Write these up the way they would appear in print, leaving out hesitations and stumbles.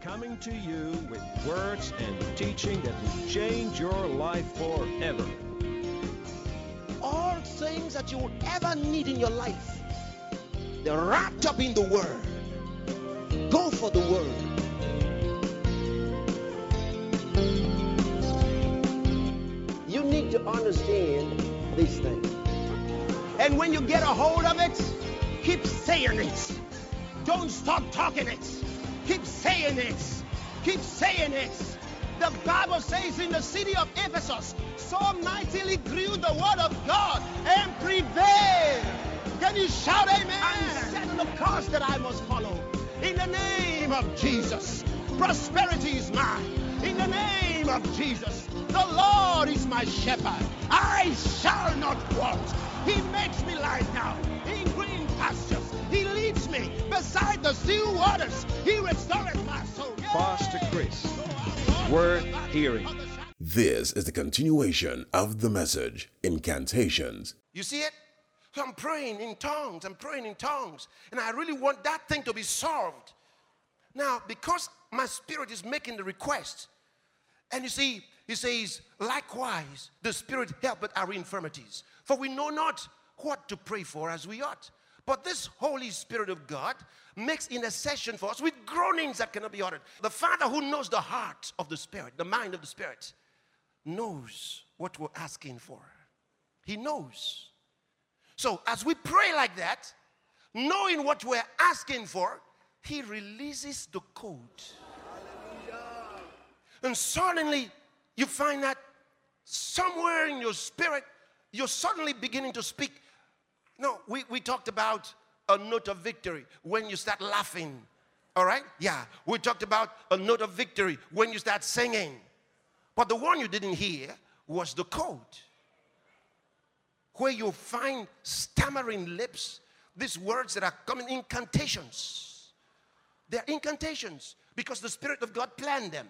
coming to you with words and teaching that will change your life forever. All things that you will ever need in your life, they're wrapped up in the Word. Go for the Word. You need to understand these things. And when you get a hold of it, keep saying it. Don't stop talking it. Keep saying it. Keep saying it. The Bible says in the city of Ephesus, so mightily grew the word of God and prevailed. Can you shout amen? I'm setting the course that I must follow. In the name of Jesus, prosperity is mine. In the name of Jesus, the Lord is my shepherd. I shall not want. He makes me lie down in green pastures. He leads me beside the still waters. He restoreth my soul. Pastor Chris, worth hearing. This is the continuation of the message, Incantations. You see it? So I'm praying in tongues. And I really want that thing to be solved. Now, because my spirit is making the request, and you see, he says, likewise, the Spirit helpeth our infirmities. For we know not what to pray for as we ought. But this Holy Spirit of God makes intercession for us with groanings that cannot be uttered. The Father who knows the heart of the Spirit, the mind of the Spirit, knows what we're asking for. He knows. So as we pray like that, knowing what we're asking for, He releases the code. And suddenly, you find that somewhere in your spirit, you're suddenly beginning to speak. No, we talked about a note of victory when you start laughing. All right? Yeah, we talked about a note of victory when you start singing. But the one you didn't hear was the code, where you find stammering lips, these words that are coming, incantations. They're incantations because the Spirit of God planned them.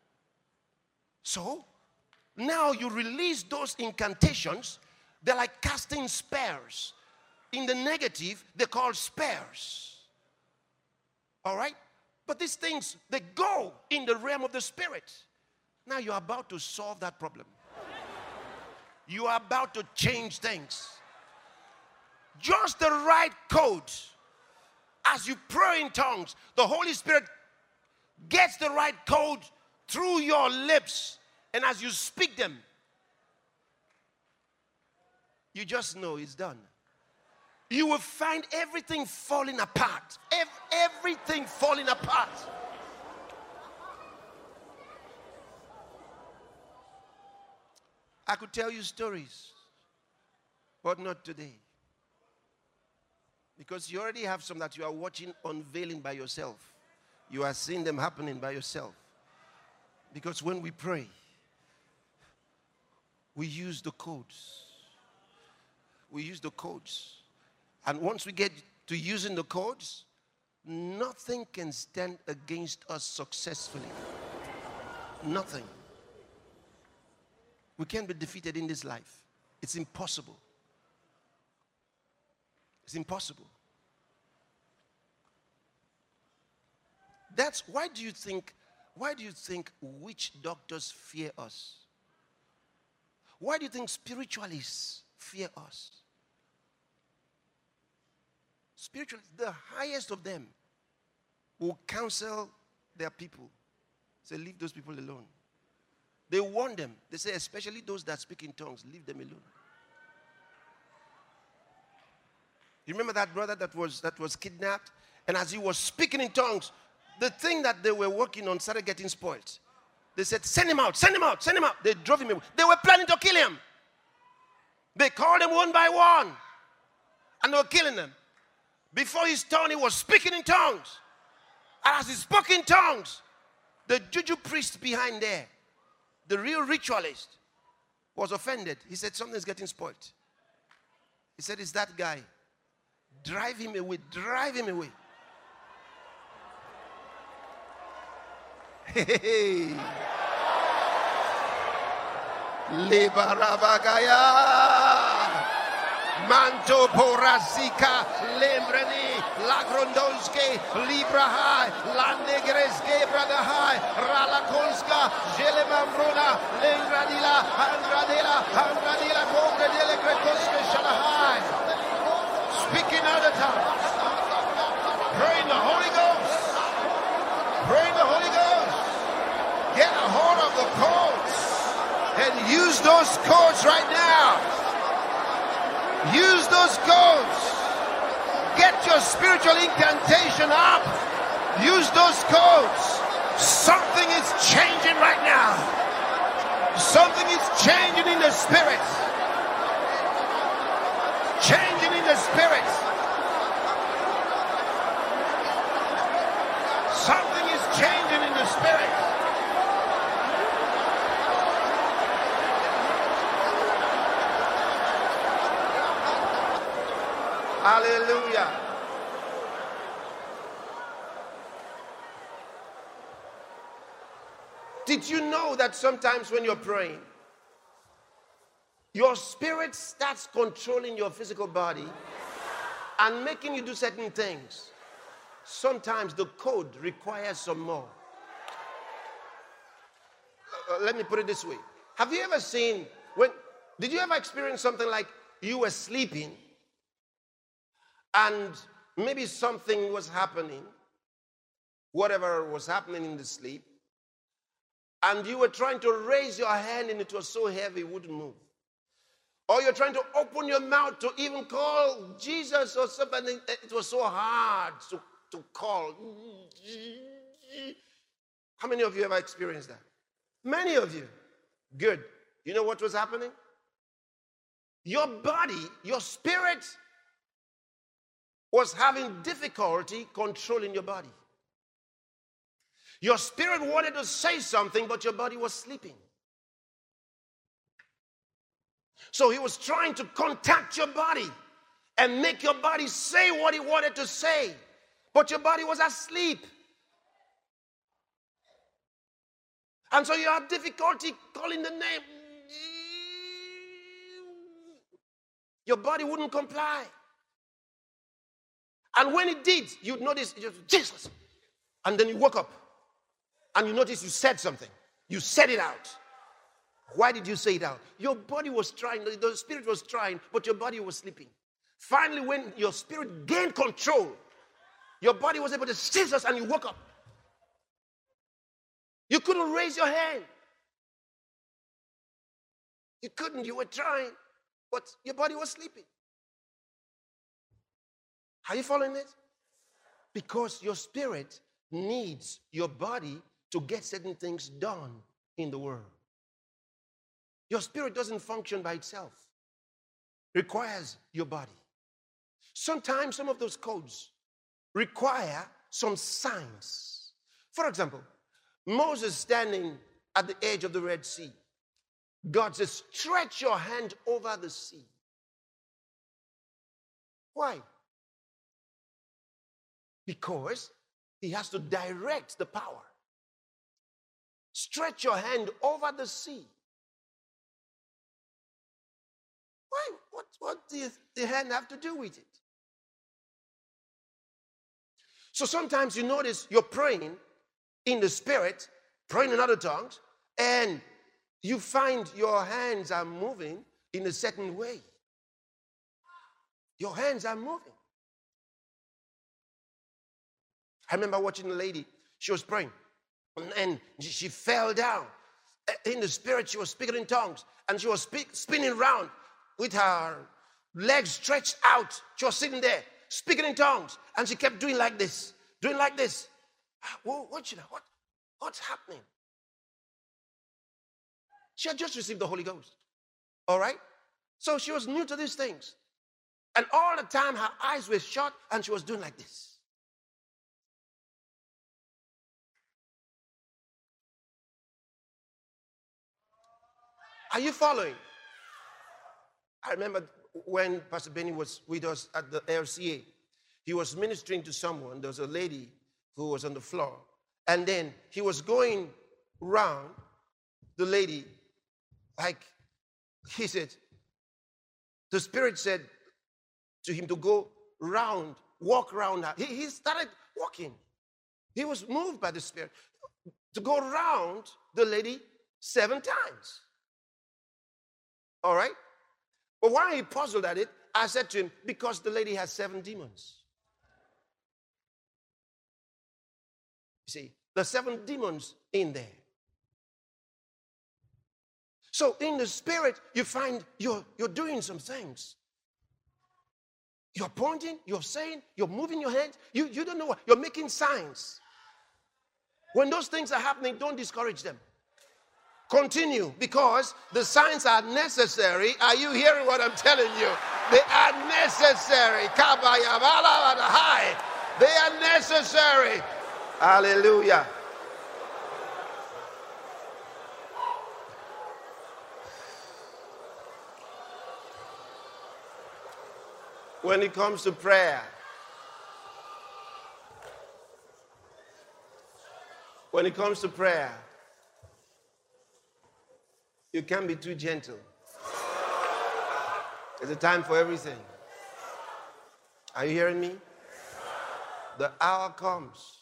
So, now you release those incantations. They're like casting spears. In the negative, they're called spears. All right? But these things, they go in the realm of the Spirit. Now you're about to solve that problem. You are about to change things. Just the right code. As you pray in tongues, the Holy Spirit gets the right code through your lips, and as you speak them, you just know it's done. You will find everything falling apart. Everything falling apart. I could tell you stories, but not today. Because you already have some that you are watching unveiling by yourself. You are seeing them happening by yourself. Because when we pray, we use the codes. We use the codes. And once we get to using the codes, nothing can stand against us successfully. Nothing. We can't be defeated in this life. It's impossible. It's impossible. That's why do you think witch doctors fear us? Why do you think spiritualists fear us? Spiritualists, the highest of them, will counsel their people. Say, leave those people alone. They warn them. They say, especially those that speak in tongues, leave them alone. You remember that brother that was kidnapped? And as he was speaking in tongues, the thing that they were working on started getting spoiled. They said, send him out, send him out, send him out. They drove him away. They were planning to kill him. They called him one by one. And they were killing them. Before his turn, he was speaking in tongues. And as he spoke in tongues, the juju priest behind there, the real ritualist, was offended. He said, something's getting spoiled. He said, it's that guy. Drive him away. Drive him away. Hey. Lebarabagaya. Manto Porasika, Lembrani, Lagrondonske, Librahai, Landegreske, Bradahai, Ralakonska, Jelemambruna, Lengradila, Handradila, Kongradele, Kretoske, Shalahai. Speaking other tongues. Pray in the Holy Ghost. Pray in the Holy Ghost. Get a hold of the codes and use those codes right now. Use those codes. Get your spiritual incantation up. Use those codes. Something is changing right now. Something is changing in the spirit. Changing in the spirit. Something is changing in the spirit. Hallelujah. Did you know that sometimes when you're praying, your spirit starts controlling your physical body and making you do certain things? Sometimes the code requires some more. Let me put it this way. Have you ever seen, did you ever experience something like you were sleeping and maybe something was happening, whatever was happening in the sleep, and you were trying to raise your hand and it was so heavy it wouldn't move? Or you're trying to open your mouth to even call Jesus or something, it was so hard to call. How many of you ever experienced that? Many of you. Good. You know what was happening? Your body, your spirit was having difficulty controlling your body. Your spirit wanted to say something, but your body was sleeping. So he was trying to contact your body and make your body say what he wanted to say, but your body was asleep. And so you had difficulty calling the name. Your body wouldn't comply. And when it did, you'd notice, Jesus. And then you woke up. And you notice you said something. You said it out. Why did you say it out? Your body was trying, the spirit was trying, but your body was sleeping. Finally, when your spirit gained control, your body was able to say Jesus and you woke up. You couldn't raise your hand. You couldn't, you were trying, but your body was sleeping. Are you following this? Because your spirit needs your body to get certain things done in the world. Your spirit doesn't function by itself. It requires your body. Sometimes some of those codes require some signs. For example, Moses standing at the edge of the Red Sea. God says, stretch your hand over the sea. Why? Because he has to direct the power. Stretch your hand over the sea. Why? What does the hand have to do with it? So sometimes you notice you're praying in the spirit, praying in other tongues, and you find your hands are moving in a certain way. Your hands are moving. I remember watching a lady, she was praying, and she fell down. In the spirit, she was speaking in tongues, and she was spinning around with her legs stretched out. She was sitting there, speaking in tongues, and she kept doing like this, doing like this. What's happening? She had just received the Holy Ghost. All right? So she was new to these things. And all the time her eyes were shut and she was doing like this. Are you following? I remember when Pastor Benny was with us at the LCA, he was ministering to someone. There was a lady who was on the floor. And then he was going round the lady, like he said, the Spirit said, to him to go round, walk around. He started walking. He was moved by the Spirit to go around the lady 7 times. All right? But while he puzzled at it, I said to him, because the lady has 7 demons. You see, there's 7 demons in there. So in the Spirit, you find you're doing some things. You're pointing, you're saying, you're moving your hands. You don't know what. You're making signs. When those things are happening, don't discourage them. Continue, because the signs are necessary. Are you hearing what I'm telling you? They are necessary. They are necessary. Hallelujah. When it comes to prayer, you can't be too gentle. There's a time for everything. Are you hearing me? The hour comes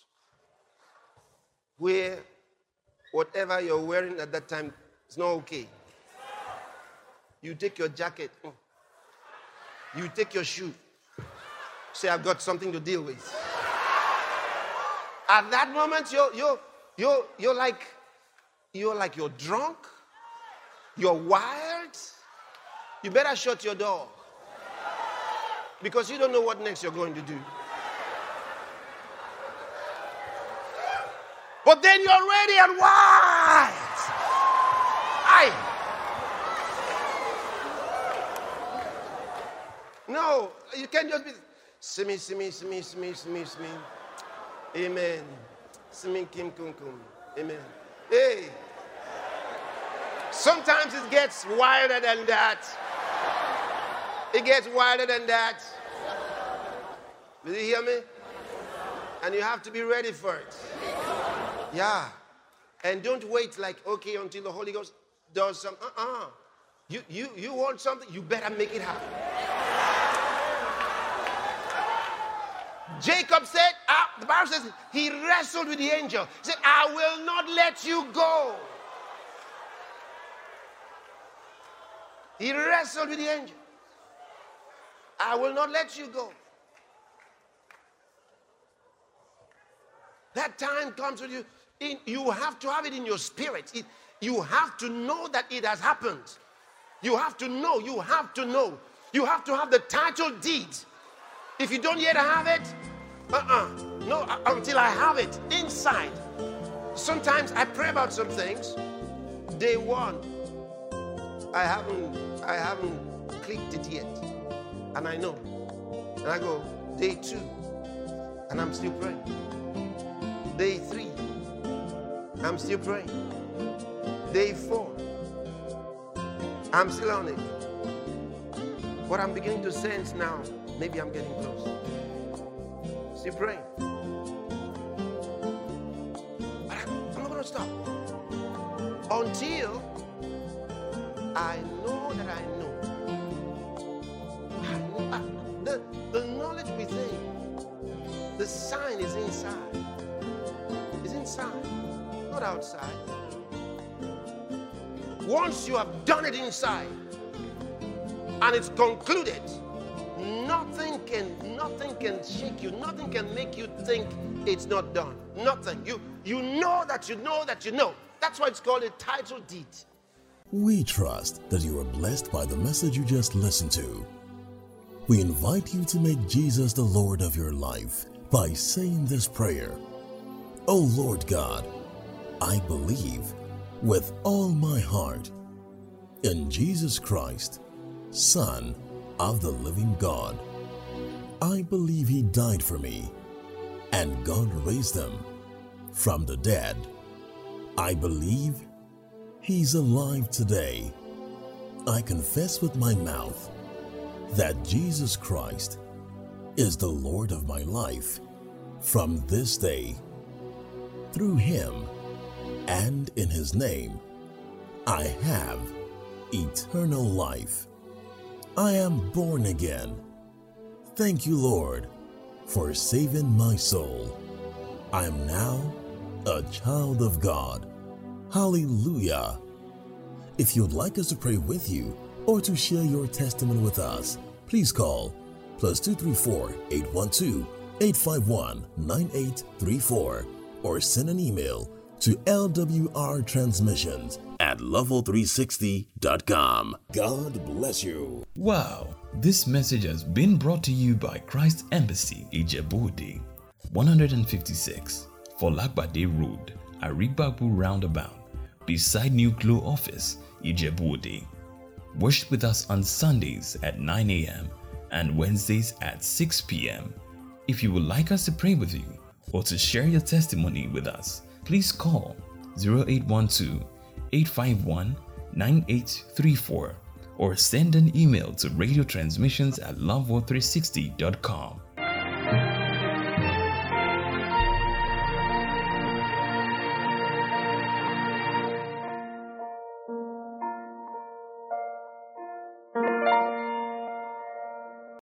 where whatever you're wearing at that time is not okay. You take your jacket. You take your shoe. Say, I've got something to deal with. At that moment, you're like you're drunk. You're wired. You better shut your door, because you don't know what next you're going to do. But then you're ready and wired. No, you can't just be simi. Amen. Simi kim kum kum. Amen. Hey. Sometimes it gets wilder than that. It gets wilder than that. Did you hear me? And you have to be ready for it. Yeah. And don't wait like, okay, until the Holy Ghost does something. You want something, you better make it happen. Jacob said, the Bible says, he wrestled with the angel. He said, I will not let you go. He wrestled with the angel. I will not let you go. That time comes with you. You have to have it in your spirit. You have to know that it has happened. You have to know. You have to know. You have to have the title deed. If you don't yet have it, no, until I have it inside. Sometimes I pray about some things. Day 1, I haven't clicked it yet, and I know. And I go, day 2, and I'm still praying. Day 3, I'm still praying. Day 4, I'm still on it. What I'm beginning to sense now, maybe I'm getting close. Still praying. But I'm not going to stop until I know that I know. The knowledge within, the sign is inside. It's inside, not outside. Once you have done it inside and it's concluded, nothing can shake you. Nothing can make you think it's not done. Nothing. You know that you know that you know. That's why it's called a title deed. We trust that you are blessed by the message you just listened to. We invite you to make Jesus the Lord of your life by saying this prayer. Oh Lord God, I believe with all my heart in Jesus Christ, Son of the living God. I believe He died for me and God raised Him from the dead. I believe He's alive today. I confess with my mouth that Jesus Christ is the Lord of my life from this day. Through Him and in His name, I have eternal life. I am born again. Thank you, Lord, for saving my soul. I am now a child of God. Hallelujah. If you'd like us to pray with you or to share your testimony with us, please call +234 812 851 9834 or send an email to lwrtransmissions@level360.com. God bless you. Wow, this message has been brought to you by Christ Embassy, Ijebu-Ode, 156 Folagbade Road, Arigbabu Roundabout, beside New Glow Office, Ijebu-Ode. Worship with us on Sundays at 9 a.m. and Wednesdays at 6 p.m. If you would like us to pray with you or to share your testimony with us, please call 0812-851-9834 or send an email to radiotransmissions@loveworld360.com.